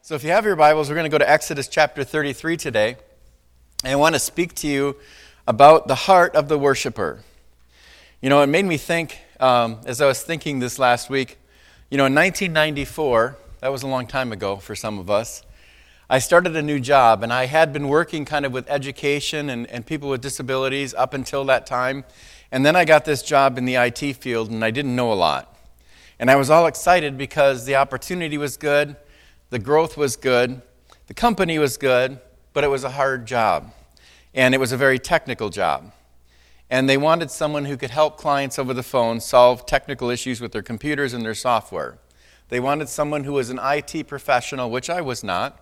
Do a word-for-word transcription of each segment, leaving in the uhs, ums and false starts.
So if you have your Bibles, we're going to go to Exodus chapter thirty-three today. And I want to speak to you about the heart of the worshiper. You know, it made me think, um, as I was thinking this last week, you know, in nineteen ninety-four, that was a long time ago for some of us, I started a new job, and I had been working kind of with education and, and people with disabilities up until that time. And then I got this job in the I T field, and I didn't know a lot. And I was all excited because the opportunity was good, the growth was good, the company was good, but it was a hard job. And it was a very technical job. And they wanted someone who could help clients over the phone solve technical issues with their computers and their software. They wanted someone who was an I T professional, which I was not.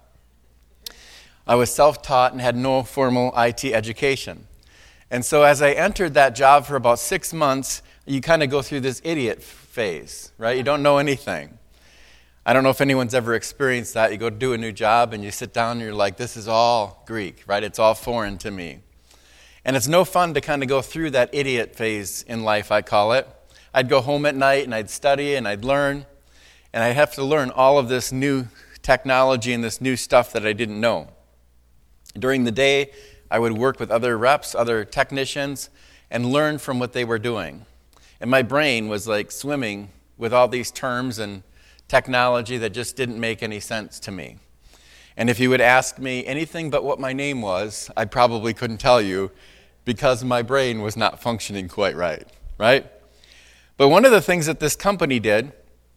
I was self-taught and had no formal I T education. And so as I entered that job for about six months, you kind of go through this idiot phase, right? You don't know anything. I don't know if anyone's ever experienced that. You go to do a new job and you sit down and you're like, this is all Greek, right? It's all foreign to me. And it's no fun to kind of go through that idiot phase in life, I call it. I'd go home at night and I'd study and I'd learn. And I'd have to learn all of this new technology and this new stuff that I didn't know. During the day, I would work with other reps, other technicians, and learn from what they were doing. And my brain was like swimming with all these terms and technology that just didn't make any sense to me. And if you would ask me anything but what my name was, I probably couldn't tell you because my brain was not functioning quite right, right? But one of the things that this company did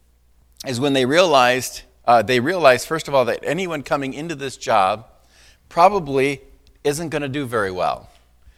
is when they realized, uh, they realized, first of all, that anyone coming into this job probably isn't going to do very well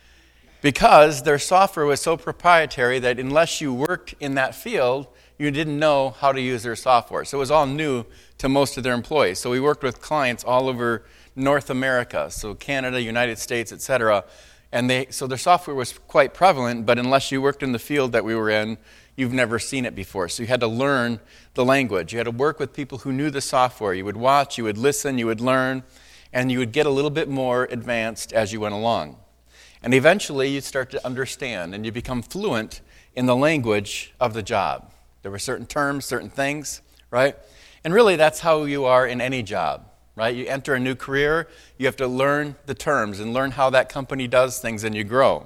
because their software was so proprietary that unless you worked in that field, you didn't know how to use their software. So it was all new to most of their employees. So we worked with clients all over North America, so Canada, United States, et cetera. And they, so their software was quite prevalent, but unless you worked in the field that we were in, you've never seen it before. So you had to learn the language. You had to work with people who knew the software. You would watch, you would listen, you would learn, and you would get a little bit more advanced as you went along. And eventually you'd start to understand, and you become fluent in the language of the job. There were certain terms, certain things, right? And really that's how you are in any job, right? You enter a new career, you have to learn the terms and learn how that company does things, and you grow.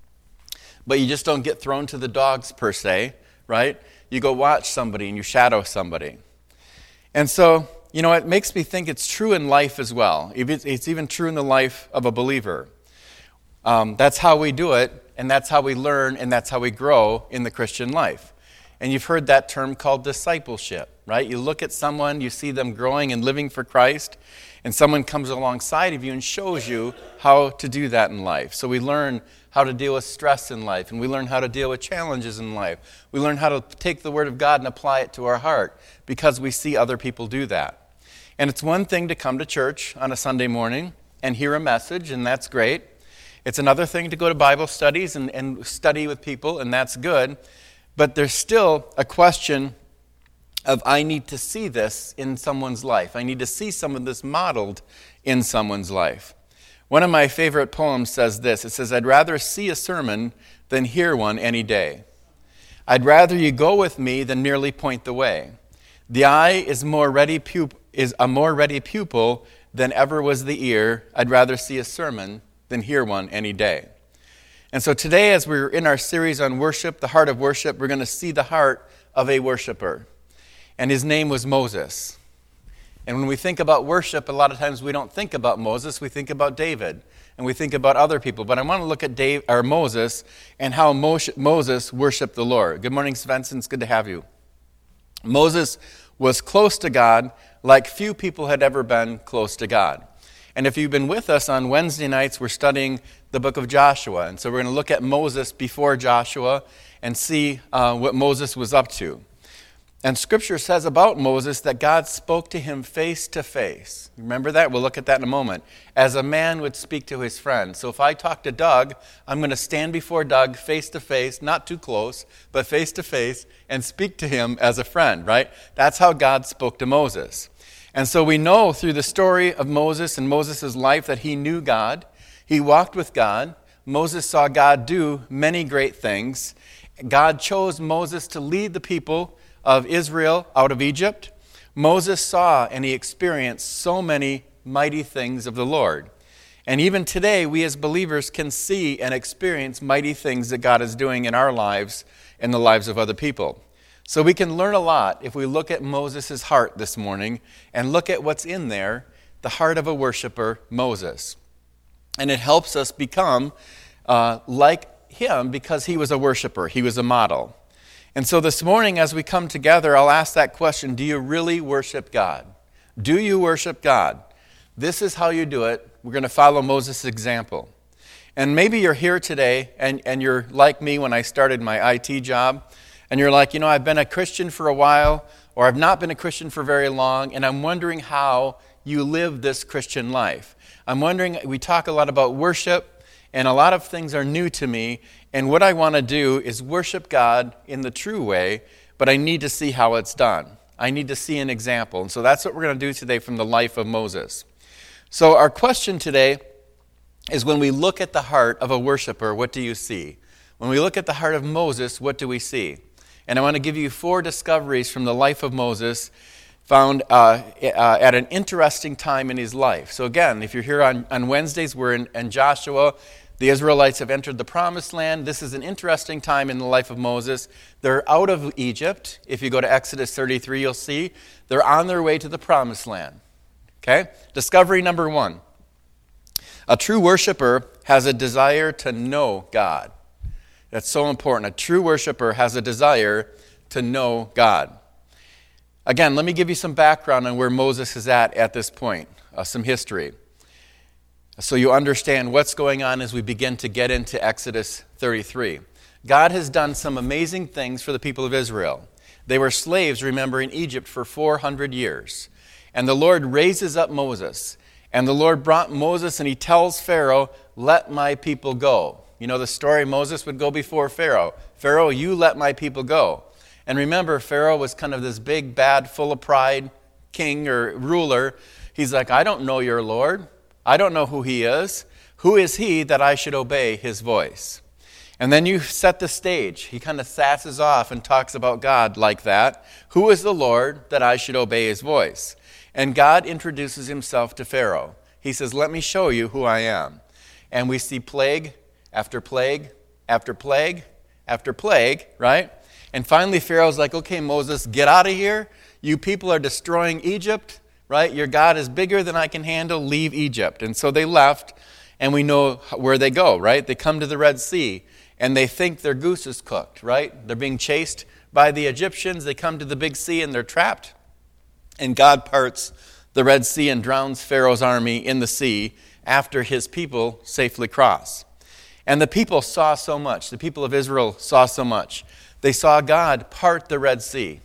But you just don't get thrown to the dogs per se, right? You go watch somebody and you shadow somebody. And so, you know, it makes me think it's true in life as well. It's even true in the life of a believer. Um, that's how we do it, and that's how we learn, and that's how we grow in the Christian life. And you've heard that term called discipleship, right? You look at someone, you see them growing and living for Christ, and someone comes alongside of you and shows you how to do that in life. So we learn how to deal with stress in life, and we learn how to deal with challenges in life. We learn how to take the Word of God and apply it to our heart because we see other people do that. And it's one thing to come to church on a Sunday morning and hear a message, and that's great. It's another thing to go to Bible studies and, and study with people, and that's good. But there's still a question of I need to see this in someone's life. I need to see some of this modeled in someone's life. One of my favorite poems says this. It says, I'd rather see a sermon than hear one any day. I'd rather you go with me than merely point the way. The eye is more ready pup- is a more ready pupil than ever was the ear. I'd rather see a sermon than hear one any day. And so today, as we're in our series on worship, the heart of worship, we're going to see the heart of a worshiper. And his name was Moses. And when we think about worship, a lot of times we don't think about Moses, we think about David, and we think about other people. But I want to look at Dave, or Moses and how Moses worshiped the Lord. Good morning, Svensson. It's good to have you. Moses was close to God like few people had ever been close to God. And if you've been with us on Wednesday nights, we're studying the book of Joshua. And so we're going to look at Moses before Joshua and see uh, what Moses was up to. And Scripture says about Moses that God spoke to him face to face. Remember that? We'll look at that in a moment. As a man would speak to his friend. So if I talk to Doug, I'm going to stand before Doug face to face, not too close, but face to face, and speak to him as a friend, right? That's how God spoke to Moses. And so we know through the story of Moses and Moses' life that he knew God. He walked with God. Moses saw God do many great things. God chose Moses to lead the people of Israel out of Egypt. Moses saw and he experienced so many mighty things of the Lord. And even today, we as believers can see and experience mighty things that God is doing in our lives and the lives of other people. So we can learn a lot if we look at Moses' heart this morning and look at what's in there, the heart of a worshiper, Moses. And it helps us become uh, like him because he was a worshiper. He was a model. And so this morning as we come together, I'll ask that question, do you really worship God? Do you worship God? This is how you do it. We're going to follow Moses' example. And maybe you're here today and, and you're like me when I started my I T job. And you're like, you know, I've been a Christian for a while, or I've not been a Christian for very long, and I'm wondering how you live this Christian life. I'm wondering, we talk a lot about worship, and a lot of things are new to me, and what I want to do is worship God in the true way, but I need to see how it's done. I need to see an example. And so that's what we're going to do today from the life of Moses. So our question today is, when we look at the heart of a worshiper, what do you see? When we look at the heart of Moses, what do we see? And I want to give you four discoveries from the life of Moses found uh, uh, at an interesting time in his life. So again, if you're here on, on Wednesdays, we're in, in Joshua. The Israelites have entered the Promised Land. This is an interesting time in the life of Moses. They're out of Egypt. If you go to Exodus thirty-three, you'll see they're on their way to the Promised Land. Okay? Discovery number one. A true worshiper has a desire to know God. That's so important. A true worshiper has a desire to know God. Again, let me give you some background on where Moses is at at this point, uh, some history, so you understand what's going on as we begin to get into Exodus thirty-three. God has done some amazing things for the people of Israel. They were slaves, remember, in Egypt for four hundred years. And the Lord raises up Moses. And the Lord brought Moses and he tells Pharaoh, let my people go. You know the story, Moses would go before Pharaoh. Pharaoh, you let my people go. And remember, Pharaoh was kind of this big, bad, full of pride king or ruler. He's like, I don't know your Lord. I don't know who he is. Who is he that I should obey his voice? And then you set the stage. He kind of sasses off and talks about God like that. Who is the Lord that I should obey his voice? And God introduces himself to Pharaoh. He says, let me show you who I am. And we see plague after plague after plague after plague, right? And finally Pharaoh's like, okay, Moses, get out of here. You people are destroying Egypt, right? Your God is bigger than I can handle. Leave Egypt. And so they left, and we know where they go, right? They come to the Red Sea, and they think their goose is cooked, right? They're being chased by the Egyptians. They come to the big sea, and they're trapped. And God parts the Red Sea and drowns Pharaoh's army in the sea after his people safely cross. And the people saw so much. The people of Israel saw so much. They saw God part the Red Sea.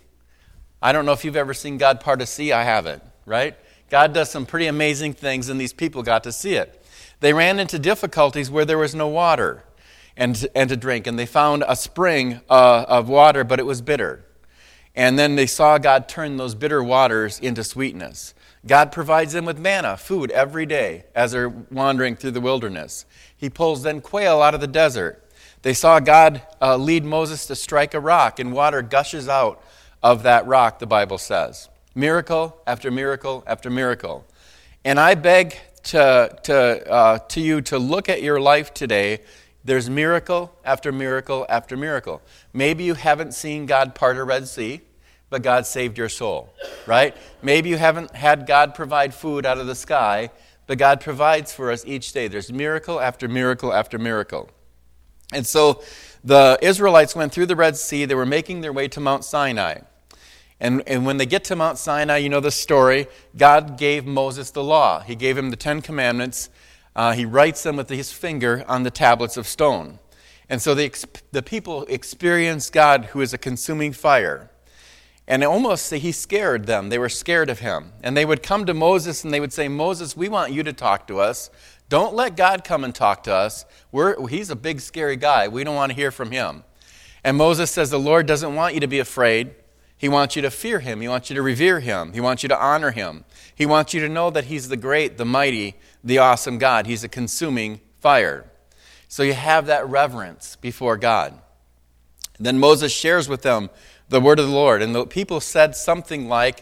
I don't know if you've ever seen God part a sea. I haven't, right? God does some pretty amazing things, and these people got to see it. They ran into difficulties where there was no water and, and to drink, and they found a spring uh, of water, but it was bitter. And then they saw God turn those bitter waters into sweetness. God provides them with manna, food, every day as they're wandering through the wilderness. He pulls then quail out of the desert. They saw God uh, lead Moses to strike a rock, and water gushes out of that rock, the Bible says. Miracle after miracle after miracle. And I beg to, to, uh, to you to look at your life today. There's miracle after miracle after miracle. Maybe you haven't seen God part a Red Sea, but God saved your soul, right? Maybe you haven't had God provide food out of the sky, but God provides for us each day. There's miracle after miracle after miracle. And so the Israelites went through the Red Sea. They were making their way to Mount Sinai. And, and when they get to Mount Sinai, you know the story, God gave Moses the law. He gave him the Ten Commandments. Uh, he writes them with his finger on the tablets of stone. And so the, the people experienced God, who is a consuming fire. And almost he scared them. They were scared of him. And they would come to Moses and they would say, Moses, we want you to talk to us. Don't let God come and talk to us. We're, he's a big, scary guy. We don't want to hear from him. And Moses says, the Lord doesn't want you to be afraid. He wants you to fear him. He wants you to revere him. He wants you to honor him. He wants you to know that he's the great, the mighty, the awesome God. He's a consuming fire. So you have that reverence before God. Then Moses shares with them the word of the Lord. And the people said something like,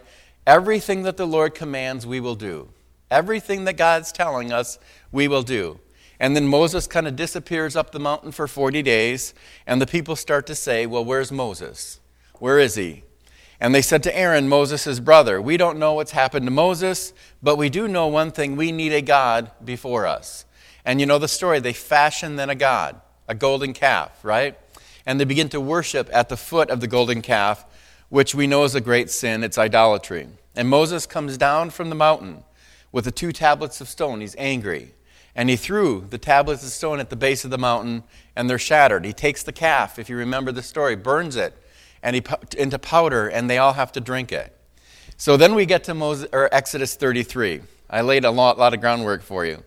Everything that the Lord commands, we will do. Everything that God's telling us, we will do. And then Moses kind of disappears up the mountain for forty days, and the people start to say, well, where's Moses? Where is he? And they said to Aaron, Moses' brother, we don't know what's happened to Moses, but we do know one thing, we need a God before us. And you know the story, they fashion then a god, a golden calf, right? And they begin to worship at the foot of the golden calf, which we know is a great sin, it's idolatry. And Moses comes down from the mountain with the two tablets of stone, he's angry. And he threw the tablets of stone at the base of the mountain, and they're shattered. He takes the calf, if you remember the story, burns it and he into powder, and they all have to drink it. So then we get to Moses, or Exodus thirty-three. I laid a lot, lot of groundwork for you.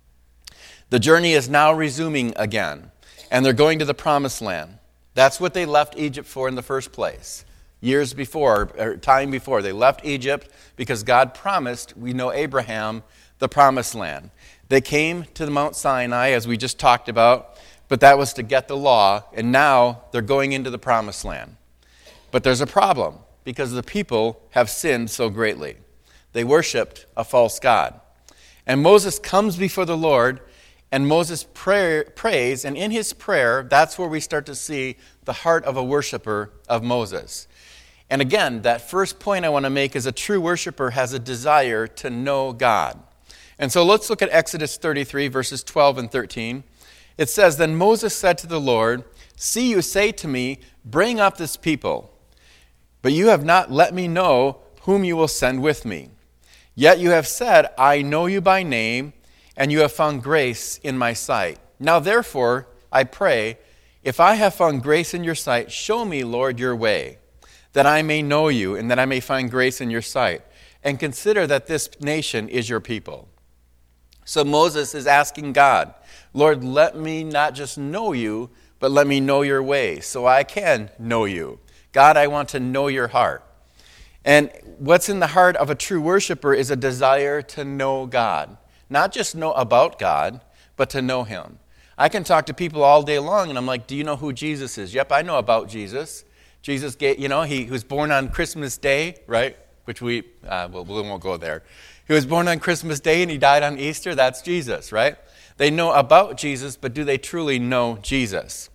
The journey is now resuming again, and they're going to the promised land. That's what they left Egypt for in the first place. Years before, or time before, they left Egypt because God promised, we know Abraham, the promised land. They came to the Mount Sinai, as we just talked about, but that was to get the law, and now they're going into the promised land. But there's a problem, because the people have sinned so greatly. They worshipped a false god. And Moses comes before the Lord, and Moses pray, prays, and in his prayer, that's where we start to see the heart of a worshiper of Moses. And again, that first point I want to make is a true worshiper has a desire to know God. And so let's look at Exodus thirty-three, verses twelve and thirteen. It says, then Moses said to the Lord, see, you say to me, bring up this people, but you have not let me know whom you will send with me. Yet you have said, I know you by name, and you have found grace in my sight. Now therefore, I pray, if I have found grace in your sight, show me, Lord, your way, that I may know you, and that I may find grace in your sight. And consider that this nation is your people. So Moses is asking God, Lord, let me not just know you, but let me know your ways so I can know you. God, I want to know your heart. And what's in the heart of a true worshiper is a desire to know God. Not just know about God, but to know him. I can talk to people all day long, and I'm like, do you know who Jesus is? Yep, I know about Jesus. Jesus, gave, you know, he was born on Christmas Day, right? Which we, uh, well, we won't go there. He was born on Christmas Day and he died on Easter. That's Jesus, right? They know about Jesus, but do they truly know Jesus?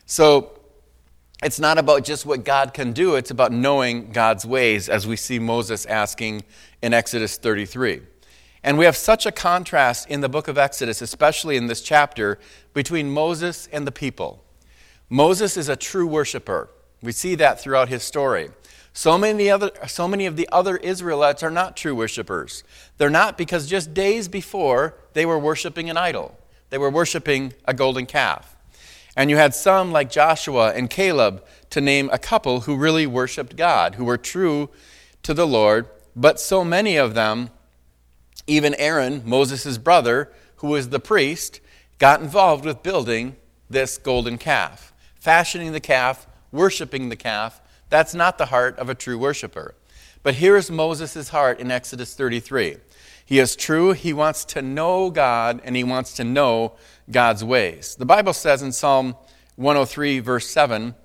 So it's not about just what God can do. It's about knowing God's ways, as we see Moses asking in Exodus thirty-three. And we have such a contrast in the book of Exodus, especially in this chapter, between Moses and the people. Moses is a true worshiper. We see that throughout his story. So many other, so many of the other Israelites are not true worshipers. They're not because just days before, they were worshiping an idol. They were worshiping a golden calf. And you had some like Joshua and Caleb, to name a couple, who really worshiped God, who were true to the Lord. But so many of them, even Aaron, Moses' brother, who was the priest, got involved with building this golden calf, fashioning the calf, worshiping the calf. That's not the heart of a true worshiper. But here is Moses' heart in Exodus thirty-three. He is true. He wants to know God, and he wants to know God's ways. The Bible says in Psalm one oh three, verse seven,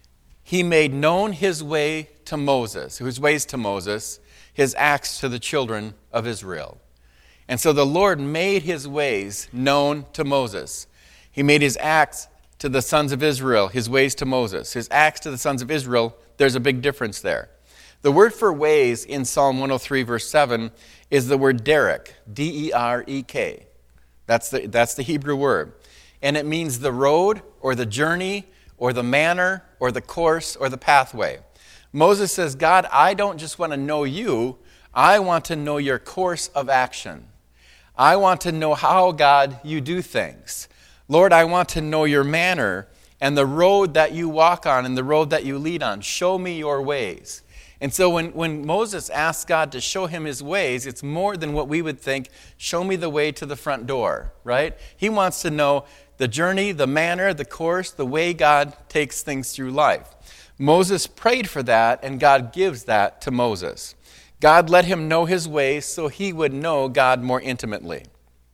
he made known his way to Moses, his ways to Moses, his acts to the children of Israel. And so the Lord made his ways known to Moses. He made his acts to the sons of Israel, his ways to Moses. His acts to the sons of Israel, there's a big difference there. The word for ways in Psalm one oh three, verse seven, is the word derek, D E R E K. That's the, that's the Hebrew word. And it means the road, or the journey, or the manner, or the course, or the pathway. Moses says, God, I don't just want to know you, I want to know your course of action. I want to know how, God, you do things. Lord, I want to know your manner and the road that you walk on and the road that you lead on. Show me your ways. And so when, when Moses asks God to show him his ways, it's more than what we would think, show me the way to the front door, right? He wants to know the journey, the manner, the course, the way God takes things through life. Moses prayed for that, and God gives that to Moses. God let him know his ways so he would know God more intimately.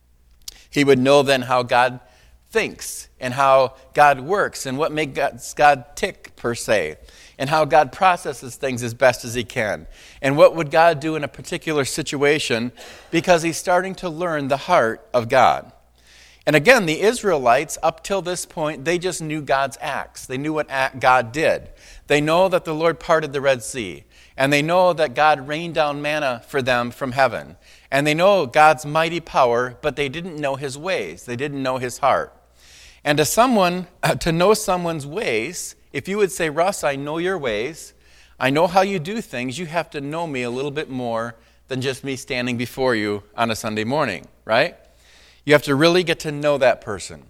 He would know then how God thinks and how God works and what makes God tick, per se. and how God processes things as best as he can. And what would God do in a particular situation, because he's starting to learn the heart of God. And again, the Israelites, up till this point, they just knew God's acts. They knew what God did. They know that the Lord parted the Red Sea. And they know that God rained down manna for them from heaven. And they know God's mighty power, but they didn't know his ways. They didn't know his heart. And to someone, to know someone's ways, if you would say, Russ, I know your ways, I know how you do things, you have to know me a little bit more than just me standing before you on a Sunday morning, right? You have to really get to know that person.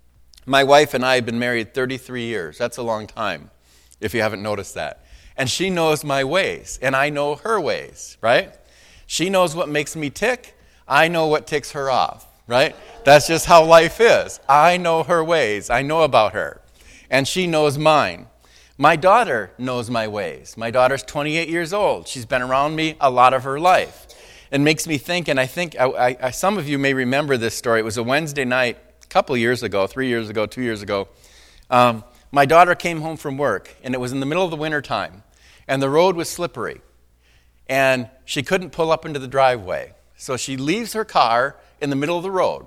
My wife and I have been married thirty-three years. That's a long time, if you haven't noticed that. And she knows my ways, and I know her ways, right? She knows what makes me tick. I know what ticks her off, right? That's just how life is. I know her ways. I know about her. And she knows mine. My daughter knows my ways. My daughter's twenty-eight years old. She's been around me a lot of her life. It makes me think, and I think I, I, some of you may remember this story. It was a Wednesday night a couple years ago, three years ago, two years ago. Um, my daughter came home from work, and it was in the middle of the winter time, and the road was slippery, and she couldn't pull up into the driveway. So she leaves her car in the middle of the road.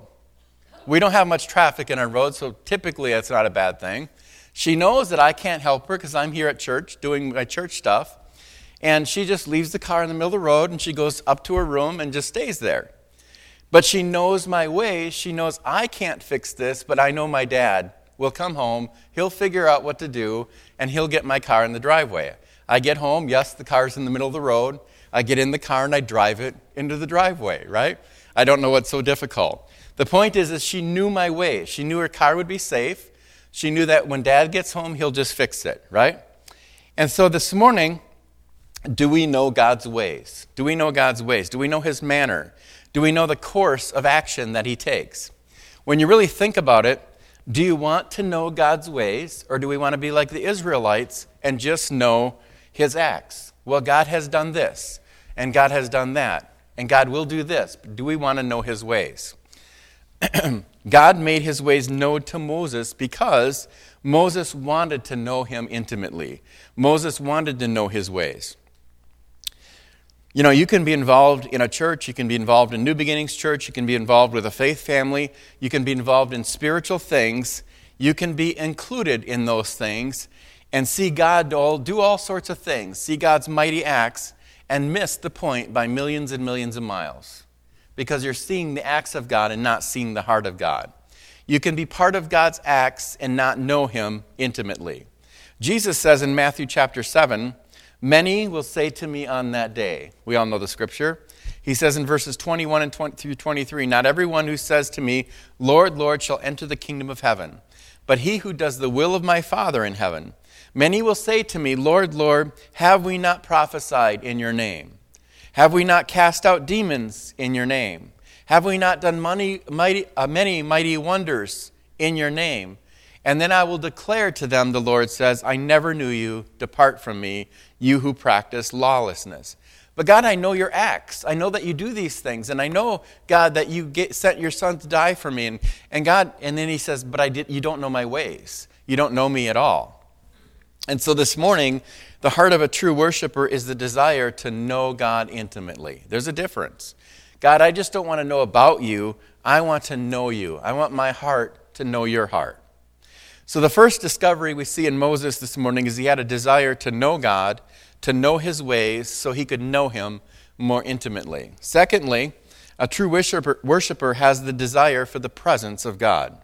We don't have much traffic in our road, so typically that's not a bad thing. She knows that I can't help her because I'm here at church doing my church stuff. And she just leaves the car in the middle of the road, and she goes up to her room and just stays there. But she knows my ways. She knows I can't fix this, but I know my dad will come home. He'll figure out what to do, and he'll get my car in the driveway. I get home. Yes, the car's in the middle of the road. I get in the car, and I drive it into the driveway, right? I don't know what's so difficult. The point is, is she knew my ways. She knew her car would be safe. She knew that when Dad gets home, he'll just fix it, right? And so this morning, do we know God's ways? Do we know God's ways? Do we know his manner? Do we know the course of action that he takes? When you really think about it, do you want to know God's ways, or do we want to be like the Israelites and just know his acts? Well, God has done this, and God has done that, and God will do this. But do we want to know his ways? God made his ways known to Moses because Moses wanted to know him intimately. Moses wanted to know his ways. You know, you can be involved in a church, you can be involved in New Beginnings Church, you can be involved with a faith family, you can be involved in spiritual things, you can be included in those things and see God do all sorts of things, see God's mighty acts, and miss the point by millions and millions of miles because you're seeing the acts of God and not seeing the heart of God. You can be part of God's acts and not know him intimately. Jesus says in Matthew chapter seven, many will say to me on that day. We all know the scripture. He says in verses twenty-one and twenty through twenty-three, not everyone who says to me, Lord, Lord, shall enter the kingdom of heaven, but he who does the will of my Father in heaven. Many will say to me, Lord, Lord, have we not prophesied in your name? Have we not cast out demons in your name? Have we not done many mighty, uh, many mighty wonders in your name? And then I will declare to them, the Lord says, I never knew you. Depart from me, you who practice lawlessness. But God, I know your acts. I know that you do these things. And I know, God, that you get, sent your son to die for me. And, and God, and then he says, but I did, you don't know my ways. You don't know me at all. And so this morning, the heart of a true worshiper is the desire to know God intimately. There's a difference. God, I just don't want to know about you. I want to know you. I want my heart to know your heart. So the first discovery we see in Moses this morning is he had a desire to know God, to know his ways, so he could know him more intimately. Secondly, a true worshiper, worshiper has the desire for the presence of God.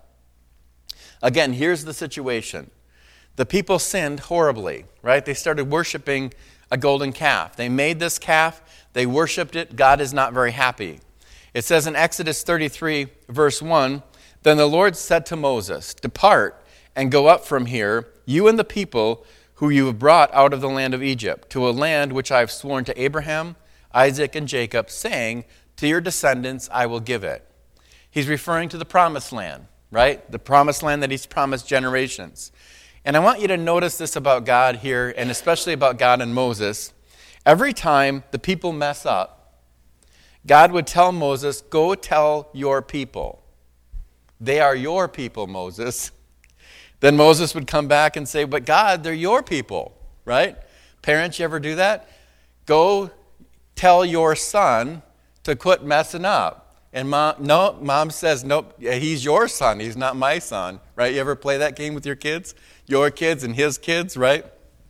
Again, here's the situation. The people sinned horribly, right? They started worshiping a golden calf. They made this calf. They worshiped it. God is not very happy. It says in Exodus thirty-three, verse one, then the Lord said to Moses, depart and go up from here, you and the people who you have brought out of the land of Egypt, to a land which I have sworn to Abraham, Isaac, and Jacob, saying, to your descendants I will give it. He's referring to the promised land, right? The promised land that he's promised generations. And I want you to notice this about God here, and especially about God and Moses. Every time the people mess up, God would tell Moses, go tell your people. They are your people, Moses. Then Moses would come back and say, but God, they're your people. right? Parents, you ever do that? Go tell your son to quit messing up. And mom, no, mom says, nope, he's your son. He's not my son, right? You ever play that game with your kids? Your kids and his kids, right?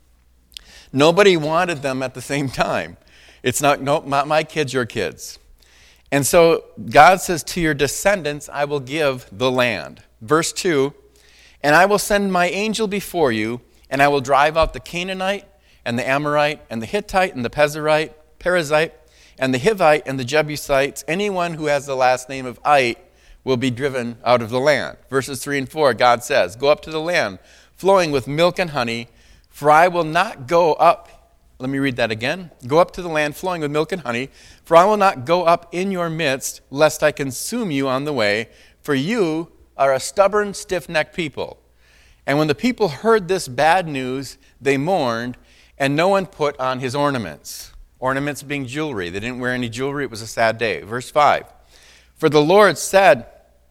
Nobody wanted them at the same time. It's not, nope, not my kids, your kids. And so God says, to your descendants I will give the land. Verse two, and I will send my angel before you, and I will drive out the Canaanite, and the Amorite, and the Hittite, and the Pezerite, Perizzite, and the Hivite, and the Jebusites. Anyone who has the last name of Ite will be driven out of the land. Verses three and four, God says, go up to the land flowing with milk and honey, for I will not go up. Let me read that again. Go up to the land flowing with milk and honey, for I will not go up in your midst, lest I consume you on the way, for you are a stubborn, stiff-necked people. And when the people heard this bad news, they mourned, and no one put on his ornaments. Ornaments being jewelry. They didn't wear any jewelry. It was a sad day. Verse five, for the Lord said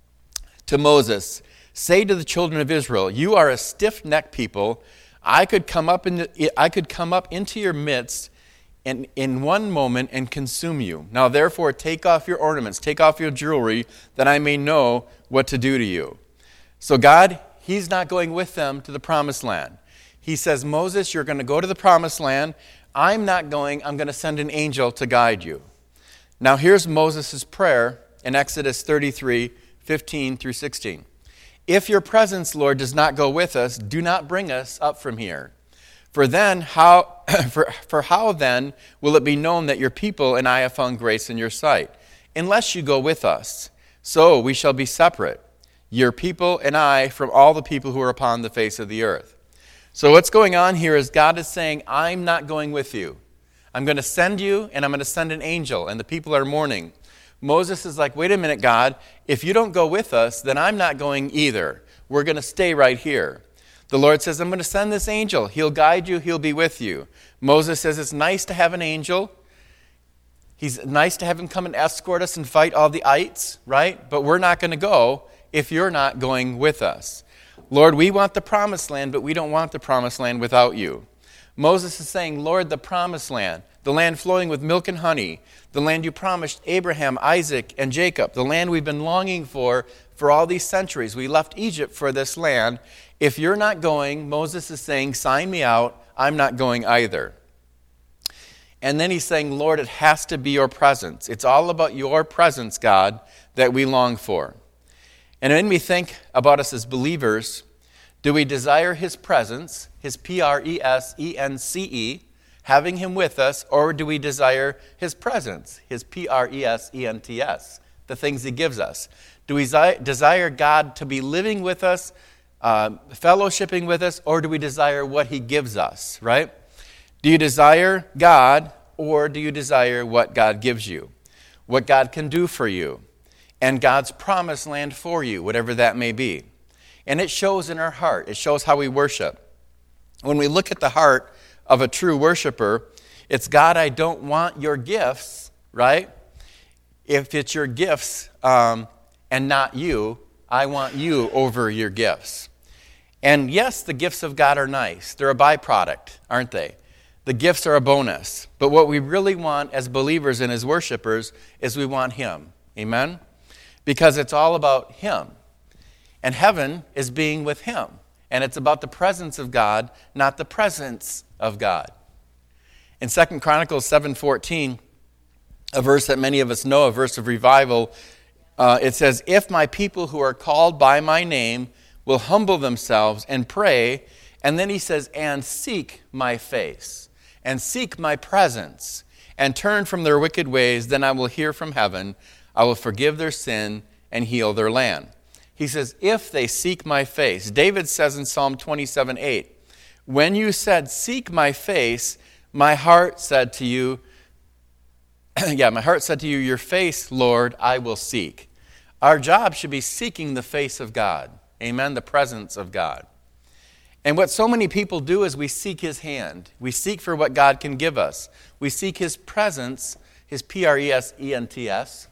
to Moses, say to the children of Israel, you are a stiff-necked people. I could come up in the, I could come up into your midst and in one moment and consume you. Now therefore take off your ornaments, take off your jewelry, that I may know what to do to you. So God, he's not going with them to the promised land. He says, Moses, you're going to go to the promised land. I'm not going. I'm going to send an angel to guide you. Now here's Moses' prayer in Exodus thirty-three, fifteen through sixteen. If your presence, Lord, does not go with us, do not bring us up from here. For then, how for, for how then will it be known that your people and I have found grace in your sight? Unless you go with us. So we shall be separate, your people and I, from all the people who are upon the face of the earth. So what's going on here is God is saying, I'm not going with you. I'm going to send you, and I'm going to send an angel, and the people are mourning. Moses is like, wait a minute, God, if you don't go with us, then I'm not going either. We're going to stay right here. The Lord says, I'm going to send this angel. He'll guide you. He'll be with you. Moses says, it's nice to have an angel. He's nice to have him come and escort us and fight all the ites, right? But we're not going to go if you're not going with us. Lord, we want the promised land, but we don't want the promised land without you. Moses is saying, Lord, the promised land, the land flowing with milk and honey, the land you promised Abraham, Isaac, and Jacob, the land we've been longing for for all these centuries. We left Egypt for this land. If you're not going, Moses is saying, sign me out. I'm not going either. And then he's saying, Lord, it has to be your presence. It's all about your presence, God, that we long for. And when we think about us as believers, do we desire his presence, his P R E S E N C E, having him with us, or do we desire his presence, his P R E S E N T S, the things he gives us? Do we desire God to be living with us, uh, fellowshipping with us, or do we desire what he gives us, right? Do you desire God, or do you desire what God gives you, what God can do for you, and God's promised land for you, whatever that may be? And it shows in our heart. It shows how we worship. When we look at the heart of a true worshiper, it's, God, I don't want your gifts, right? If it's your gifts um, and not you, I want you over your gifts. And yes, the gifts of God are nice. They're a byproduct, aren't they? The gifts are a bonus. But what we really want as believers and as worshipers is we want him. Amen? Because it's all about him. And heaven is being with him. And it's about the presence of God, not the presence of God. In Second Chronicles seven fourteen, a verse that many of us know, a verse of revival, uh, it says, if my people who are called by my name will humble themselves and pray, and then he says, and seek my face, and seek my presence, and turn from their wicked ways, then I will hear from heaven, I will forgive their sin and heal their land. He says, if they seek my face. David says in Psalm twenty-seven eight, when you said, seek my face, my heart said to you, yeah, my heart said to you, your face, Lord, I will seek. Our job should be seeking the face of God. Amen, the presence of God. And what so many people do is we seek his hand. We seek for what God can give us. We seek his presence, his P R E S E N T S,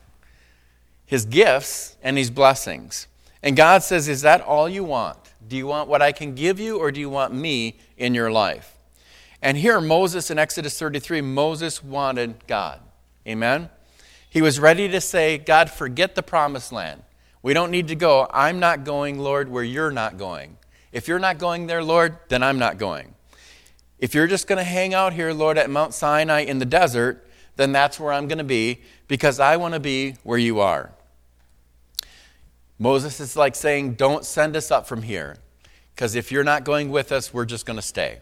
his gifts, and his blessings. And God says, is that all you want? Do you want what I can give you, or do you want me in your life? And here Moses in Exodus thirty-three, Moses wanted God. Amen? He was ready to say, God, forget the promised land. We don't need to go. I'm not going, Lord, where you're not going. If you're not going there, Lord, then I'm not going. If you're just going to hang out here, Lord, at Mount Sinai in the desert, then that's where I'm going to be, because I want to be where you are. Moses is like saying, don't send us up from here, because if you're not going with us, we're just going to stay.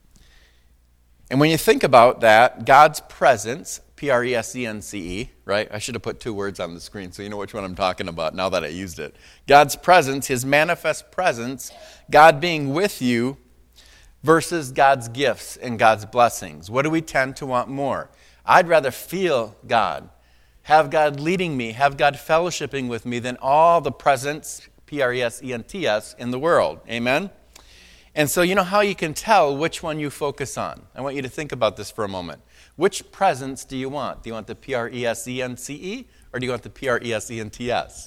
And when you think about that, God's presence, P R E S E N C E, right? I should have put two words on the screen so you know which one I'm talking about now that I used it. God's presence, his manifest presence, God being with you, versus God's gifts and God's blessings. What do we tend to want more? I'd rather feel God, have God leading me, have God fellowshipping with me than all the presents, P R E S E N T S, in the world. Amen? And so you know how you can tell which one you focus on. I want you to think about this for a moment. Which presence do you want? Do you want the P R E S E N C E or do you want the P R E S E N T S?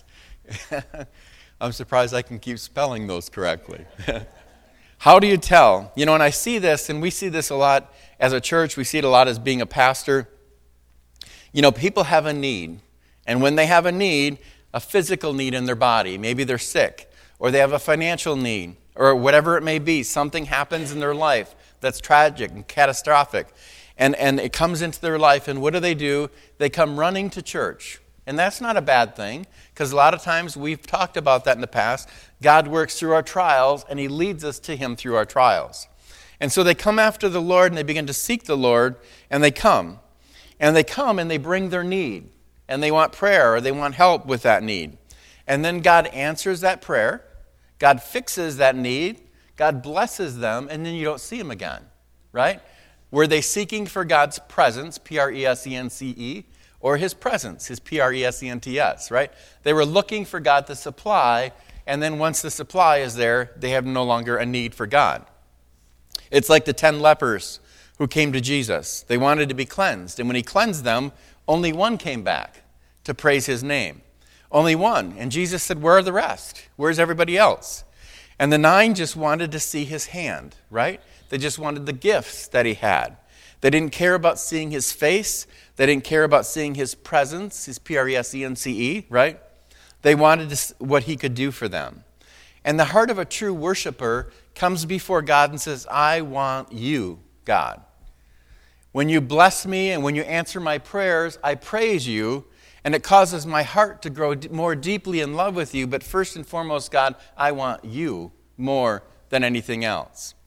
I'm surprised I can keep spelling those correctly. How do you tell? You know, and I see this, and we see this a lot as a church. We see it a lot as being a pastor. You know, people have a need. And when they have a need, a physical need in their body, maybe they're sick, or they have a financial need, or whatever it may be, something happens in their life that's tragic and catastrophic. And, and it comes into their life, and what do they do? They come running to church. And that's not a bad thing, because a lot of times we've talked about that in the past. God works through our trials, and he leads us to him through our trials. And so they come after the Lord, and they begin to seek the Lord, and they come. And they come, and they bring their need, and they want prayer, or they want help with that need. And then God answers that prayer. God fixes that need. God blesses them, and then you don't see them again, right? Were they seeking for God's presence, P R E S E N C E, or his presence, his P R E S E N T S, right? They were looking for God to supply, and then once the supply is there, they have no longer a need for God. It's like the ten lepers who came to Jesus. They wanted to be cleansed, and when he cleansed them, only one came back to praise his name. Only one. And Jesus said, where are the rest? Where's everybody else? And the nine just wanted to see his hand, right? They just wanted the gifts that he had. They didn't care about seeing his face. They didn't care about seeing his presence, his P R E S E N C E, right? They wanted to, what he could do for them. And the heart of a true worshiper comes before God and says, I want you, God. When you bless me and when you answer my prayers, I praise you, and it causes my heart to grow more deeply in love with you. But first and foremost, God, I want you more than anything else.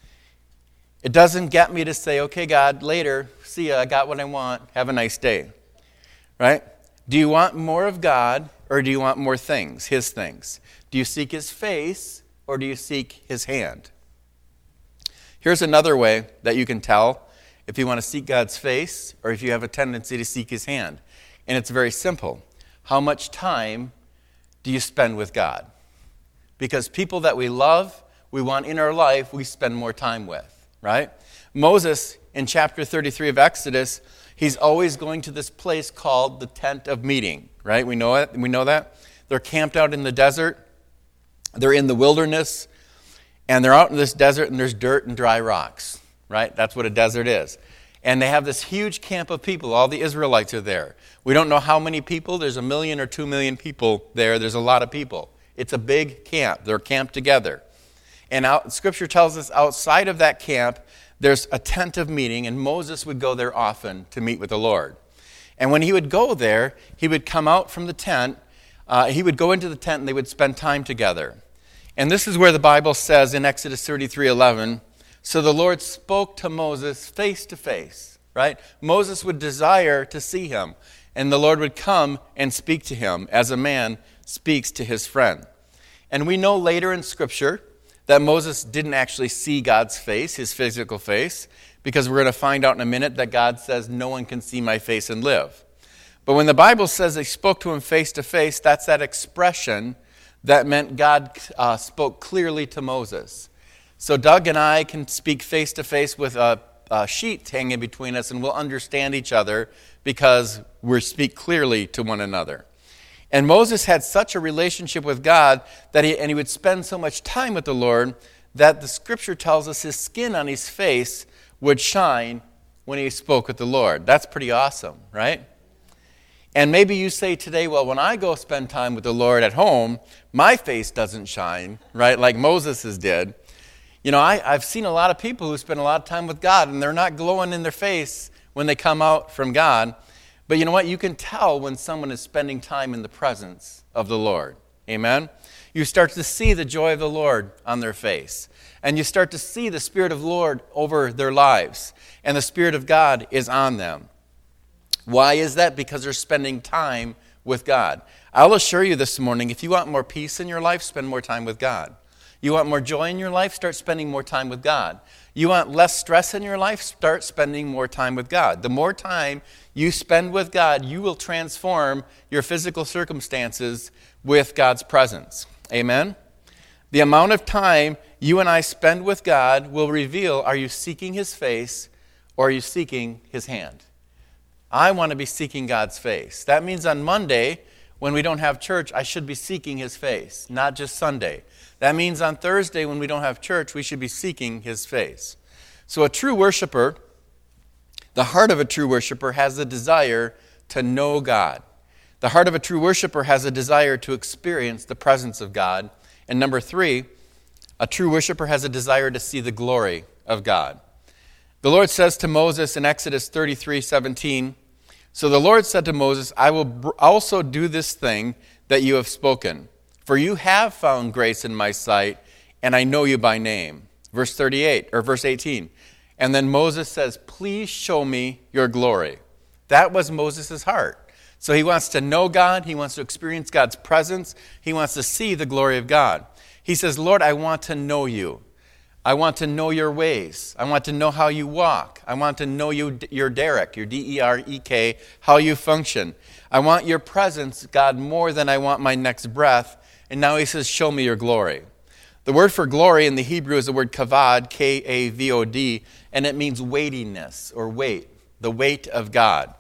It doesn't get me to say, okay, God, later, see ya, I got what I want, have a nice day, right? Do you want more of God, or do you want more things, his things? Do you seek his face, or do you seek his hand? Here's another way that you can tell if you want to seek God's face, or if you have a tendency to seek his hand. And it's very simple. How much time do you spend with God? Because people that we love, we want in our life, we spend more time with, right? Moses, in chapter thirty-three of Exodus, he's always going to this place called the tent of meeting, right? We know it. We know that. They're camped out in the desert. They're in the wilderness. And they're out in this desert, and there's dirt and dry rocks, right? That's what a desert is. And they have this huge camp of people. All the Israelites are there. We don't know how many people. There's a million or two million people there. There's a lot of people. It's a big camp. They're camped together. And out, Scripture tells us outside of that camp, there's a tent of meeting, and Moses would go there often to meet with the Lord. And when he would go there, he would come out from the tent. Uh, he would go into the tent, and they would spend time together. And this is where the Bible says in Exodus thirty-three eleven, so the Lord spoke to Moses face to face, right? Moses would desire to see him, and the Lord would come and speak to him as a man speaks to his friend. And we know later in Scripture that Moses didn't actually see God's face, his physical face, because we're going to find out in a minute that God says, no one can see my face and live. But when the Bible says he spoke to him face to face, that's that expression that meant God uh, spoke clearly to Moses. So Doug and I can speak face to face with a, a sheet hanging between us, and we'll understand each other because we speak clearly to one another. And Moses had such a relationship with God that he, and he would spend so much time with the Lord that the Scripture tells us his skin on his face would shine when he spoke with the Lord. That's pretty awesome, right? And maybe you say today, well, when I go spend time with the Lord at home, my face doesn't shine, right, like Moses's did. You know, I, I've seen a lot of people who spend a lot of time with God, and they're not glowing in their face when they come out from God. But you know what? You can tell when someone is spending time in the presence of the Lord. Amen? You start to see the joy of the Lord on their face. And you start to see the Spirit of the Lord over their lives. And the Spirit of God is on them. Why is that? Because they're spending time with God. I'll assure you this morning, if you want more peace in your life, spend more time with God. You want more joy in your life, start spending more time with God. You want less stress in your life, start spending more time with God. The more time you spend with God, you will transform your physical circumstances with God's presence. Amen? The amount of time you and I spend with God will reveal, are you seeking His face or are you seeking His hand? I want to be seeking God's face. That means on Monday, when we don't have church, I should be seeking His face, not just Sunday. That means on Thursday, when we don't have church, we should be seeking His face. So a true worshiper, the heart of a true worshiper has a desire to know God. The heart of a true worshiper has a desire to experience the presence of God. And number three, a true worshiper has a desire to see the glory of God. The Lord says to Moses in Exodus thirty-three seventeen, so the Lord said to Moses, I will also do this thing that you have spoken, for you have found grace in my sight, and I know you by name. Verse thirty-eight, or verse eighteen. And then Moses says, please show me your glory. That was Moses' heart. So he wants to know God. He wants to experience God's presence. He wants to see the glory of God. He says, Lord, I want to know you. I want to know your ways. I want to know how you walk. I want to know you, your derek, your D E R E K, how you function. I want your presence, God, more than I want my next breath. And now he says, show me your glory. The word for glory in the Hebrew is the word kavod, K A V O D, and it means weightiness or weight, the weight of God.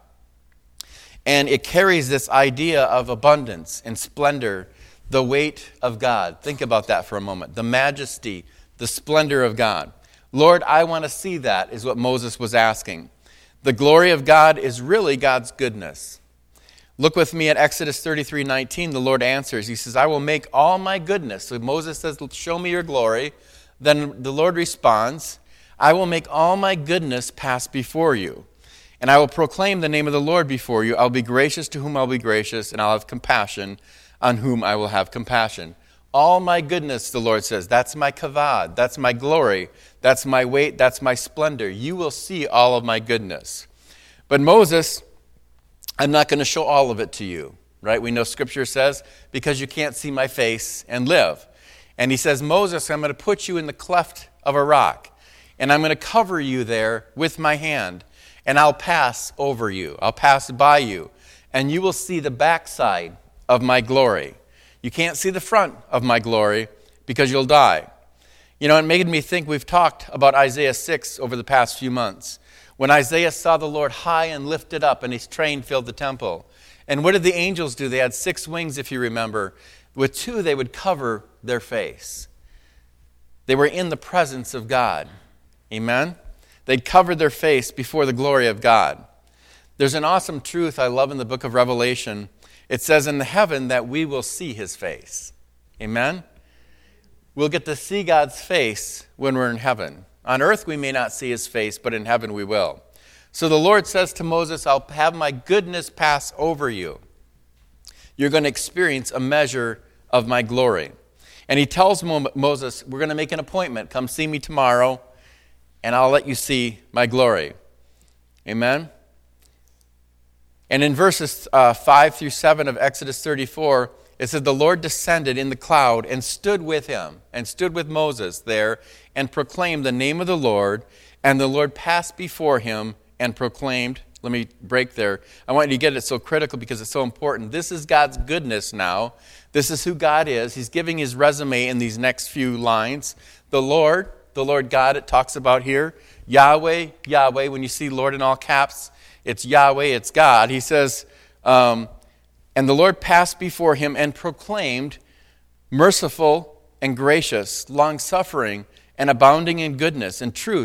And it carries this idea of abundance and splendor, the weight of God. Think about that for a moment. The majesty, the splendor of God. Lord, I want to see that, is what Moses was asking. The glory of God is really God's goodness. Look with me at Exodus thirty-three nineteen. The Lord answers. He says, I will make all my goodness. So Moses says, show me your glory. Then the Lord responds, I will make all my goodness pass before you. And I will proclaim the name of the Lord before you. I'll be gracious to whom I'll be gracious, and I'll have compassion on whom I will have compassion. All my goodness, the Lord says, that's my kavod, that's my glory, that's my weight, that's my splendor. You will see all of my goodness. But Moses, I'm not going to show all of it to you, right? We know Scripture says, because you can't see my face and live. And he says, Moses, I'm going to put you in the cleft of a rock, and I'm going to cover you there with my hand, and I'll pass over you. I'll pass by you, and you will see the backside of my glory. You can't see the front of my glory because you'll die. You know, it made me think, we've talked about Isaiah six over the past few months. When Isaiah saw the Lord high and lifted up and his train filled the temple. And what did the angels do? They had six wings, if you remember. With two, they would cover their face. They were in the presence of God. Amen? They'd covered their face before the glory of God. There's an awesome truth I love in the book of Revelation. It says in the heaven that we will see his face. Amen? We'll get to see God's face when we're in heaven. On earth we may not see his face, but in heaven we will. So the Lord says to Moses, I'll have my goodness pass over you. You're going to experience a measure of my glory. And he tells Mo- Moses, we're going to make an appointment. Come see me tomorrow, and I'll let you see my glory. Amen? And in verses uh, five through seven of Exodus thirty-four, it says, the Lord descended in the cloud and stood with him, and stood with Moses there, and proclaimed the name of the Lord, and the Lord passed before him and proclaimed, let me break there. I want you to get it so critical because it's so important. This is God's goodness now. This is who God is. He's giving his resume in these next few lines. The Lord, the Lord God, it talks about here. Yahweh, Yahweh, when you see Lord in all caps, it's Yahweh, it's God. He says, um, and the Lord passed before him and proclaimed, merciful and gracious, long-suffering and abounding in goodness and truth,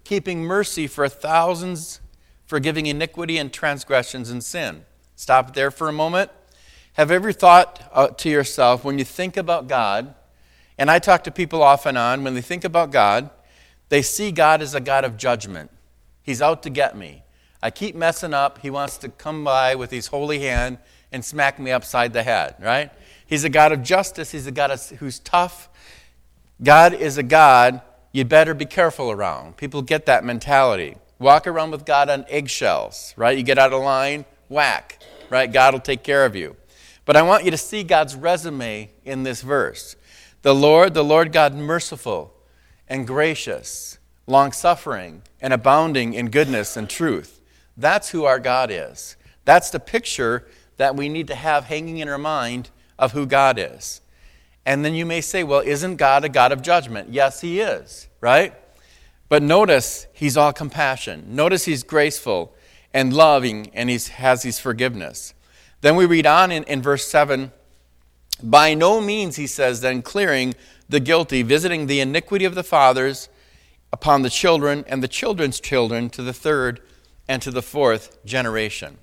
keeping mercy for thousands, forgiving iniquity and transgressions and sin. Stop there for a moment. Have you ever thought uh, to yourself, when you think about God, and I talk to people off and on, when they think about God, they see God as a God of judgment. He's out to get me. I keep messing up. He wants to come by with his holy hand and smack me upside the head, right? He's a God of justice. He's a God of, who's tough. God is a God you better be careful around. People get that mentality. Walk around with God on eggshells, right? You get out of line, whack, right? God will take care of you. But I want you to see God's resume in this verse. The Lord, the Lord God, merciful and gracious, long-suffering and abounding in goodness and truth. That's who our God is. That's the picture that we need to have hanging in our mind of who God is. And then you may say, well, isn't God a God of judgment? Yes, he is, right? But notice he's all compassion. Notice he's graceful and loving, and he has his forgiveness. Then we read on in, in verse seven, by no means, he says, then clearing the guilty, visiting the iniquity of the fathers upon the children and the children's children to the third and to the fourth generation.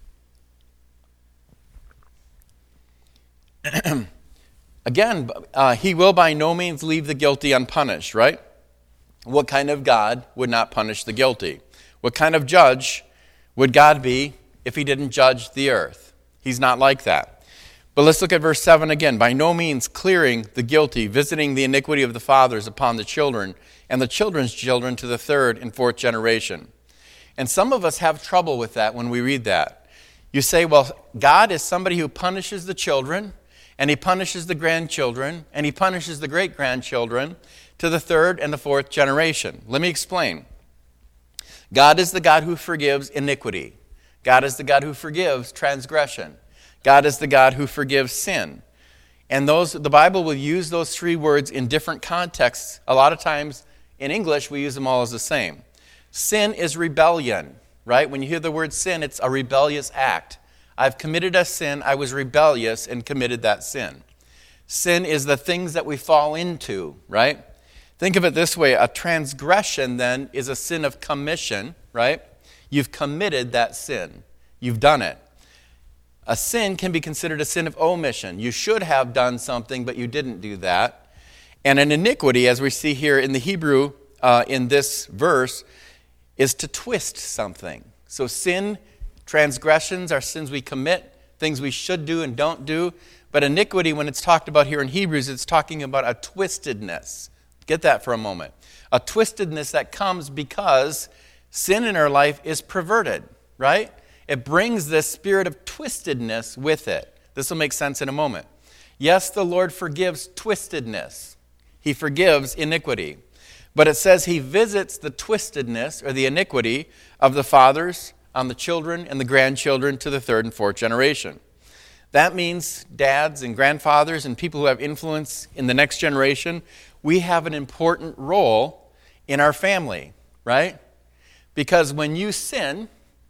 Again, uh, he will by no means leave the guilty unpunished, right? What kind of God would not punish the guilty? What kind of judge would God be if he didn't judge the earth? He's not like that. But let's look at verse seven again. By no means clearing the guilty, visiting the iniquity of the fathers upon the children, and the children's children to the third and fourth generation. And some of us have trouble with that when we read that. You say, well, God is somebody who punishes the children, and he punishes the grandchildren, and he punishes the great-grandchildren to the third and the fourth generation. Let me explain. God is the God who forgives iniquity. God is the God who forgives transgression. God is the God who forgives sin. And those the Bible will use those three words in different contexts. A lot of times in English, we use them all as the same. Sin is rebellion, right? When you hear the word sin, it's a rebellious act. I've committed a sin, I was rebellious and committed that sin. Sin is the things that we fall into, right? Think of it this way, a transgression then is a sin of commission, right? You've committed that sin. You've done it. A sin can be considered a sin of omission. You should have done something, but you didn't do that. And an iniquity, as we see here in the Hebrew, uh, in this verse, is to twist something. So sin, transgressions are sins we commit, things we should do and don't do. But iniquity, when it's talked about here in Hebrews, it's talking about a twistedness. Get that for a moment. A twistedness that comes because sin in our life is perverted, right? It brings this spirit of twistedness with it. This will make sense in a moment. Yes, the Lord forgives twistedness. He forgives iniquity. But it says he visits the twistedness or the iniquity of the fathers on the children and the grandchildren to the third and fourth generation. That means dads and grandfathers and people who have influence in the next generation, we have an important role in our family, right? Because when you sin,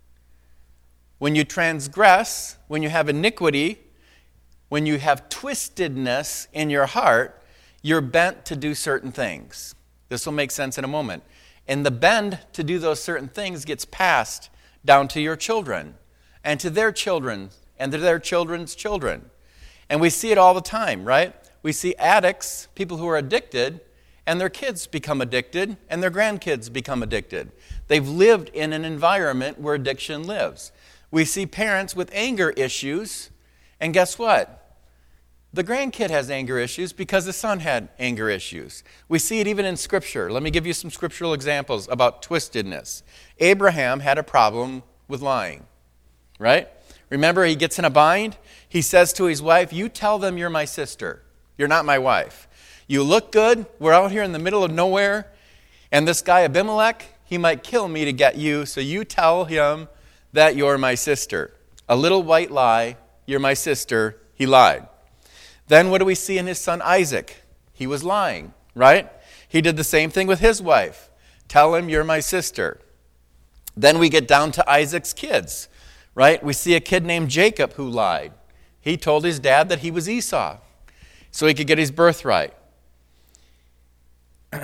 when you transgress, when you have iniquity, when you have twistedness in your heart, you're bent to do certain things. This will make sense in a moment. And the bend to do those certain things gets passed down to your children and to their children and to their children's children. And we see it all the time, right? We see addicts, people who are addicted, and their kids become addicted, and their grandkids become addicted. They've lived in an environment where addiction lives. We see parents with anger issues, and guess what? The grandkid has anger issues because the son had anger issues. We see it even in Scripture. Let me give you some scriptural examples about twistedness. Abraham had a problem with lying, right? Remember, he gets in a bind. He says to his wife, you tell them you're my sister. You're not my wife. You look good. We're out here in the middle of nowhere. And this guy Abimelech, he might kill me to get you. So you tell him that you're my sister. A little white lie. You're my sister. He lied. Then what do we see in his son Isaac? He was lying, right? He did the same thing with his wife. Tell him you're my sister. Then we get down to Isaac's kids, right? We see a kid named Jacob who lied. He told his dad that he was Esau so he could get his birthright.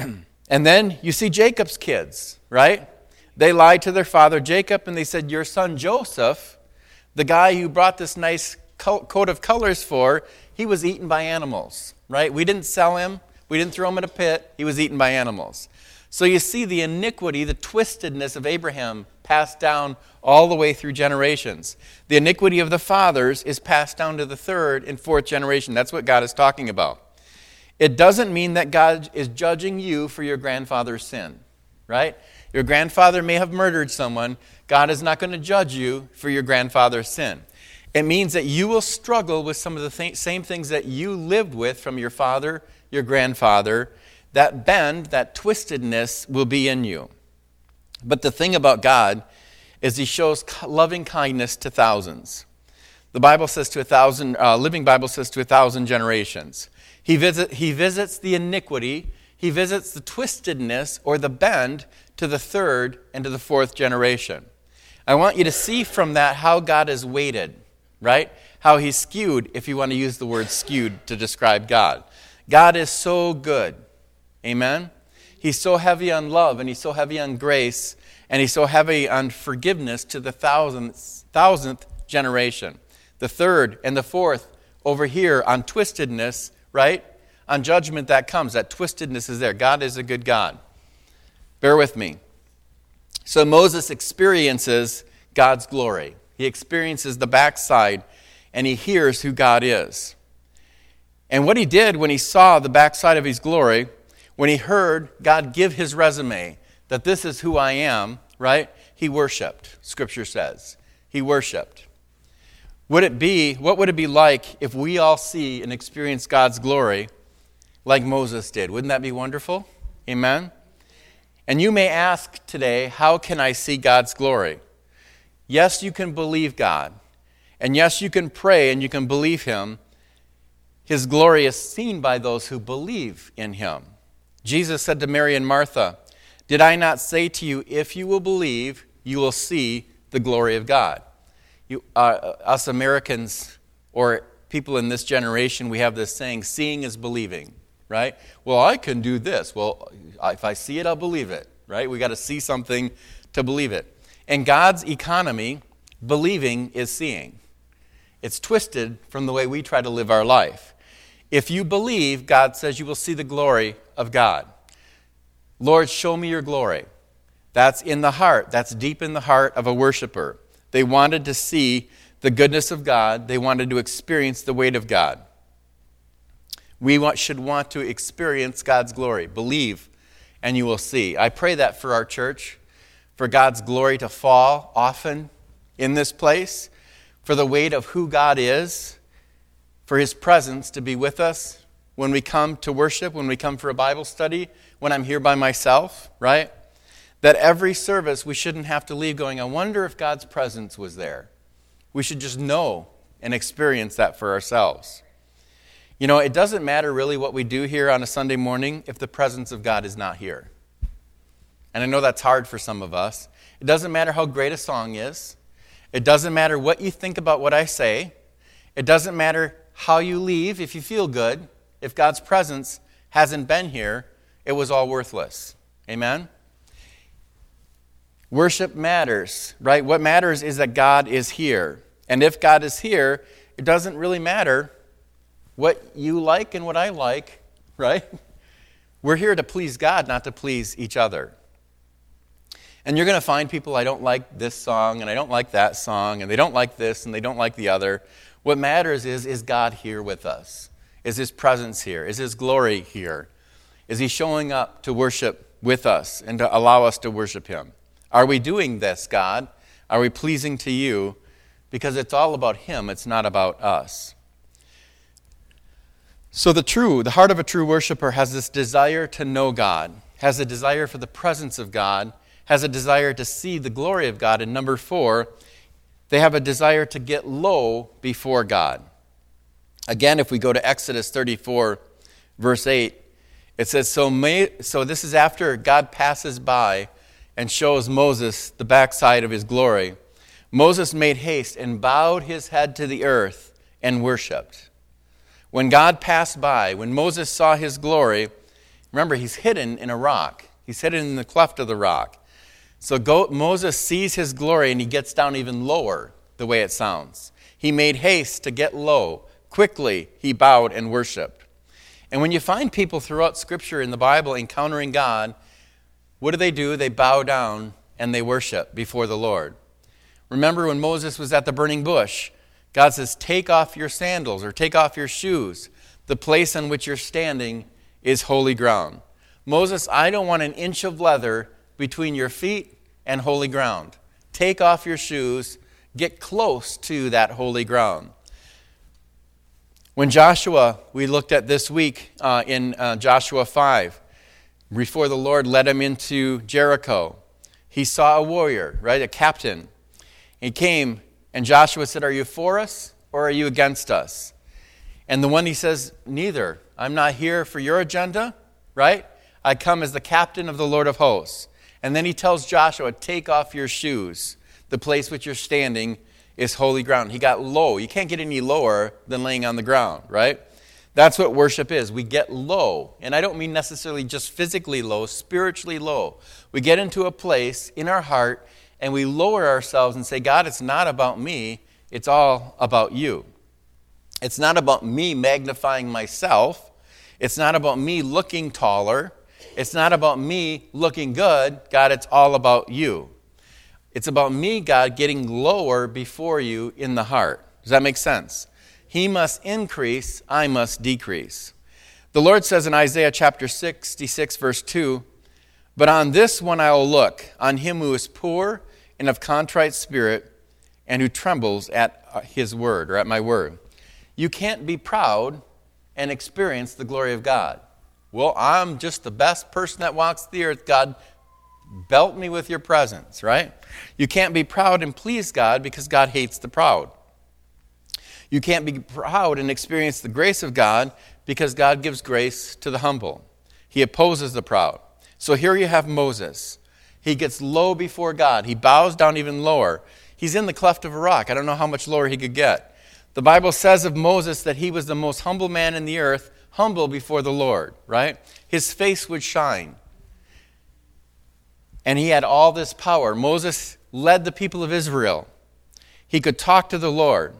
And then you see Jacob's kids, right? They lied to their father Jacob, and they said, your son Joseph, the guy who brought this nice coat of colors for, he was eaten by animals, right? We didn't sell him. We didn't throw him in a pit. He was eaten by animals. So you see the iniquity, the twistedness of Abraham passed down all the way through generations. The iniquity of the fathers is passed down to the third and fourth generation. That's what God is talking about. It doesn't mean that God is judging you for your grandfather's sin, right? Your grandfather may have murdered someone. God is not going to judge you for your grandfather's sin. It means that you will struggle with some of the th- same things that you lived with from your father, your grandfather. That bend, that twistedness will be in you. But the thing about God is he shows loving kindness to thousands. The Bible says to a thousand, uh, Living Bible says to a thousand generations. He, visit, he visits the iniquity, he visits the twistedness or the bend to the third and to the fourth generation. I want you to see from that how God is weighted, right? How he's skewed, if you want to use the word skewed to describe God. God is so good. Amen? He's so heavy on love, and he's so heavy on grace, and he's so heavy on forgiveness to the thousandth, thousandth generation. The third and the fourth over here on twistedness, right? On judgment that comes. That twistedness is there. God is a good God. Bear with me. So Moses experiences God's glory. He experiences the backside, and he hears who God is. And what he did when he saw the backside of his glory, when he heard God give his resume, that this is who I am, right? He worshiped, Scripture says. He worshiped. Would it be, what would it be like if we all see and experience God's glory like Moses did? Wouldn't that be wonderful? Amen? And you may ask today, how can I see God's glory? Yes, you can believe God. And yes, you can pray and you can believe him. His glory is seen by those who believe in him. Jesus said to Mary and Martha, did I not say to you, if you will believe, you will see the glory of God? You, uh, us Americans, or people in this generation, we have this saying, seeing is believing, right? Well, I can do this. Well, if I see it, I'll believe it, right? We got to see something to believe it. In God's economy, believing is seeing. It's twisted from the way we try to live our life. If you believe, God says you will see the glory of God. Lord, show me your glory. That's in the heart. That's deep in the heart of a worshiper. They wanted to see the goodness of God. They wanted to experience the weight of God. We want, should want to experience God's glory. Believe, and you will see. I pray that for our church, for God's glory to fall often in this place, for the weight of who God is, for his presence to be with us when we come to worship, when we come for a Bible study, when I'm here by myself, right? That every service we shouldn't have to leave going, I wonder if God's presence was there. We should just know and experience that for ourselves. You know, it doesn't matter really what we do here on a Sunday morning if the presence of God is not here. And I know that's hard for some of us. It doesn't matter how great a song is. It doesn't matter what you think about what I say. It doesn't matter how you leave if you feel good. If God's presence hasn't been here, it was all worthless. Amen? Worship matters, right? What matters is that God is here. And if God is here, it doesn't really matter what you like and what I like, right? We're here to please God, not to please each other. And you're going to find people, I don't like this song, and I don't like that song, and they don't like this, and they don't like the other. What matters is, is God here with us? Is his presence here? Is his glory here? Is he showing up to worship with us and to allow us to worship him? Are we doing this, God? Are we pleasing to you? Because it's all about him. It's not about us. So the true, the heart of a true worshiper has this desire to know God, has a desire for the presence of God, has a desire to see the glory of God. And number four, they have a desire to get low before God. Again, if we go to Exodus thirty-four, verse eight, it says, so, may, so this is after God passes by and shows Moses the backside of his glory. Moses made haste and bowed his head to the earth and worshipped. When God passed by, when Moses saw his glory, Remember, he's hidden in a rock. He's hidden in the cleft of the rock. So go, Moses sees his glory and he gets down even lower, the way it sounds. He made haste to get low. Quickly, he bowed and worshiped. And when you find people throughout Scripture in the Bible encountering God, what do they do? They bow down and they worship before the Lord. Remember when Moses was at the burning bush, God says, take off your sandals or take off your shoes. The place on which you're standing is holy ground. Moses, I don't want an inch of leather between your feet and holy ground. Take off your shoes. Get close to that holy ground. When Joshua, we looked at this week uh, in uh, Joshua five, before the Lord led him into Jericho, he saw a warrior, right, a captain. He came, and Joshua said, are you for us or are you against us? And the one, he says, neither. I'm not here for your agenda, right? I come as the captain of the Lord of hosts. And then he tells Joshua, take off your shoes. The place which you're standing is holy ground. He got low. You can't get any lower than laying on the ground, right? That's what worship is. We get low. And I don't mean necessarily just physically low, spiritually low. We get into a place in our heart and we lower ourselves and say, God, it's not about me. It's all about you. It's not about me magnifying myself. It's not about me looking taller. It's not about me looking good. God, it's all about you. It's about me, God, getting lower before you in the heart. Does that make sense? He must increase, I must decrease. The Lord says in Isaiah chapter sixty-six, verse two, but on this one I will look, on him who is poor and of contrite spirit, and who trembles at his word, or at my word. You can't be proud and experience the glory of God. Well, I'm just the best person that walks the earth. God, belt me with your presence, right? You can't be proud and please God because God hates the proud. You can't be proud and experience the grace of God because God gives grace to the humble. He opposes the proud. So here you have Moses. He gets low before God. He bows down even lower. He's in the cleft of a rock. I don't know how much lower he could get. The Bible says of Moses that he was the most humble man in the earth, humble before the Lord, right? His face would shine. And he had all this power. Moses led the people of Israel. He could talk to the Lord.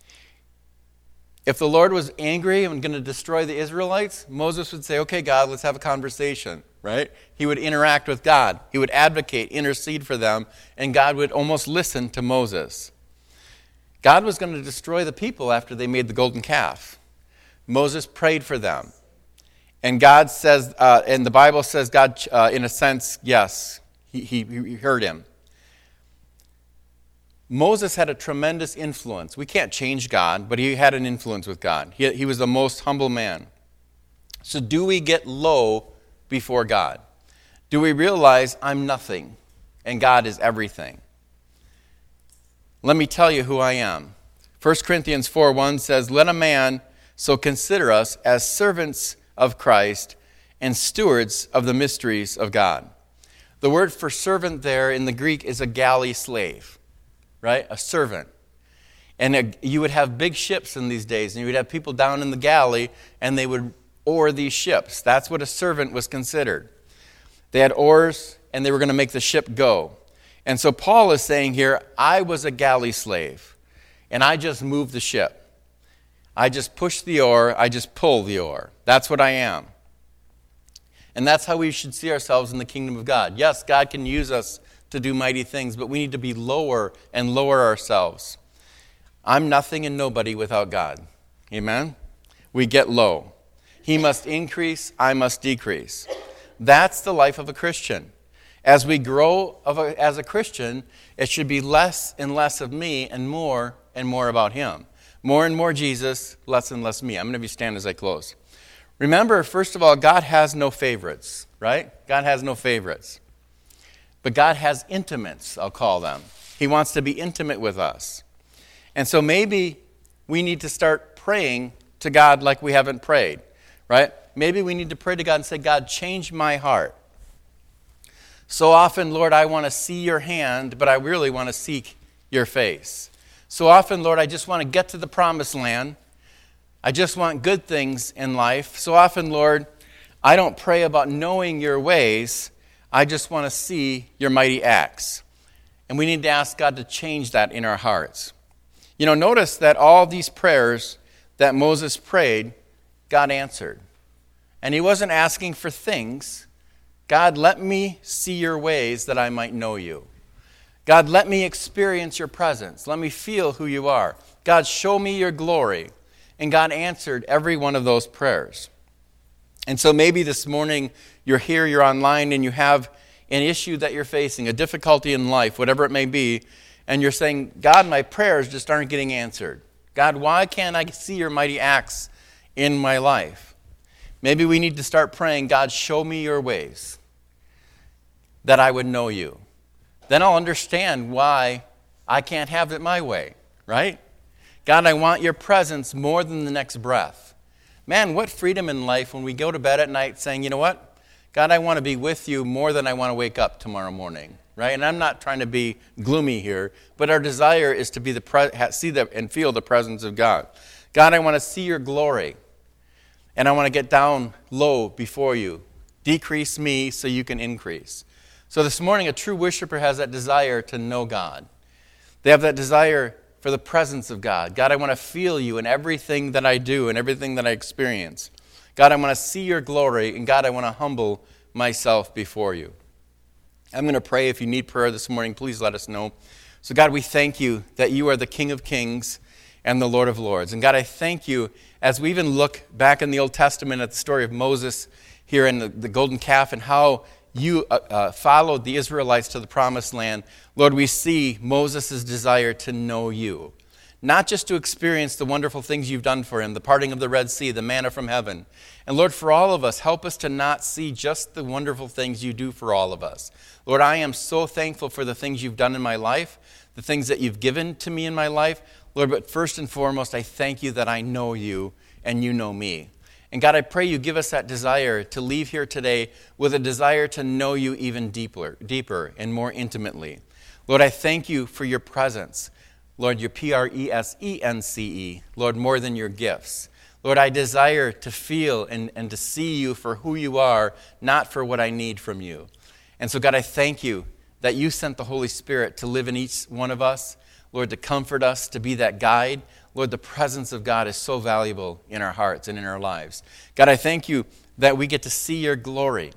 If the Lord was angry and going to destroy the Israelites, Moses would say, okay, God, let's have a conversation, right? He would interact with God. He would advocate, intercede for them, and God would almost listen to Moses. God was going to destroy the people after they made the golden calf. Moses prayed for them. And God says, uh, and the Bible says God, uh, in a sense, yes, he, he, he heard him. Moses had a tremendous influence. We can't change God, but he had an influence with God. He, he was the most humble man. So do we get low before God? Do we realize I'm nothing and God is everything? Let me tell you who I am. First Corinthians four one says, let a man so consider us as servants of Christ and stewards of the mysteries of God. The word for servant there in the Greek is a galley slave, right? A servant. And a, you would have big ships in these days, and you would have people down in the galley, and they would oar these ships. That's what a servant was considered. They had oars, and they were going to make the ship go. And so Paul is saying here, I was a galley slave, and I just moved the ship. I just push the oar, I just pull the oar. That's what I am. And that's how we should see ourselves in the kingdom of God. Yes, God can use us to do mighty things, but we need to be lower and lower ourselves. I'm nothing and nobody without God. Amen? We get low. He must increase, I must decrease. That's the life of a Christian. As we grow of a, as a Christian, it should be less and less of me and more and more about him. More and more Jesus, less and less me. I'm going to have you stand as I close. Remember, first of all, God has no favorites, right? God has no favorites. But God has intimates, I'll call them. He wants to be intimate with us. And so maybe we need to start praying to God like we haven't prayed, right? Maybe we need to pray to God and say, God, change my heart. So often, Lord, I want to see your hand, but I really want to seek your face. So often, Lord, I just want to get to the promised land. I just want good things in life. So often, Lord, I don't pray about knowing your ways. I just want to see your mighty acts. And we need to ask God to change that in our hearts. You know, notice that all these prayers that Moses prayed, God answered. And he wasn't asking for things. God, let me see your ways that I might know you. God, let me experience your presence. Let me feel who you are. God, show me your glory. And God answered every one of those prayers. And so maybe this morning you're here, you're online, and you have an issue that you're facing, a difficulty in life, whatever it may be, and you're saying, God, my prayers just aren't getting answered. God, why can't I see your mighty acts in my life? Maybe we need to start praying, God, show me your ways, that I would know you. Then I'll understand why I can't have it my way, right? God, I want your presence more than the next breath. Man, what freedom in life when we go to bed at night saying, you know what? God, I want to be with you more than I want to wake up tomorrow morning, right? And I'm not trying to be gloomy here, but our desire is to be the pre- see the, and feel the presence of God. God, I want to see your glory, and I want to get down low before you. Decrease me so you can increase. So this morning, a true worshiper has that desire to know God. They have that desire for the presence of God. God, I want to feel you in everything that I do and everything that I experience. God, I want to see your glory, and God, I want to humble myself before you. I'm going to pray. If you need prayer this morning, please let us know. So God, we thank you that you are the King of Kings and the Lord of Lords. And God, I thank you as we even look back in the Old Testament at the story of Moses here in the, the golden calf and how you uh, uh, followed the Israelites to the promised land. Lord, we see Moses' desire to know you, not just to experience the wonderful things you've done for him, the parting of the Red Sea, the manna from heaven. And Lord, for all of us, help us to not see just the wonderful things you do for all of us. Lord, I am so thankful for the things you've done in my life, the things that you've given to me in my life. Lord, but first and foremost, I thank you that I know you and you know me. And God, I pray you give us that desire to leave here today with a desire to know you even deeper, deeper and more intimately. Lord, I thank you for your presence. Lord, your P R E S E N C E. Lord, more than your gifts. Lord, I desire to feel and, and to see you for who you are, not for what I need from you. And so, God, I thank you that you sent the Holy Spirit to live in each one of us. Lord, to comfort us, to be that guide. Lord, the presence of God is so valuable in our hearts and in our lives. God, I thank you that we get to see your glory.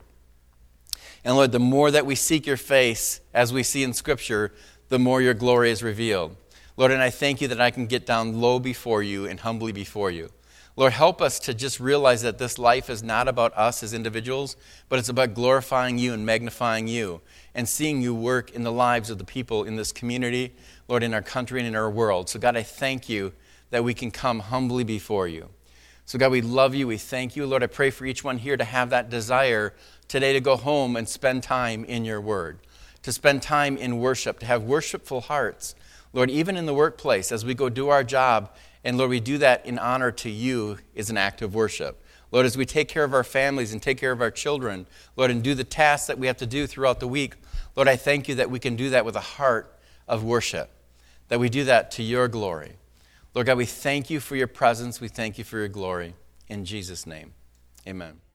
And Lord, the more that we seek your face, as we see in Scripture, the more your glory is revealed. Lord, and I thank you that I can get down low before you and humbly before you. Lord, help us to just realize that this life is not about us as individuals, but it's about glorifying you and magnifying you and seeing you work in the lives of the people in this community, Lord, in our country and in our world. So God, I thank you that we can come humbly before you. So God, we love you. We thank you. Lord, I pray for each one here to have that desire today to go home and spend time in your word, to spend time in worship, to have worshipful hearts. Lord, even in the workplace, as we go do our job, and Lord, we do that in honor to you is an act of worship. Lord, as we take care of our families and take care of our children, Lord, and do the tasks that we have to do throughout the week, Lord, I thank you that we can do that with a heart of worship, that we do that to your glory. Lord God, we thank you for your presence. We thank you for your glory. In Jesus' name, amen.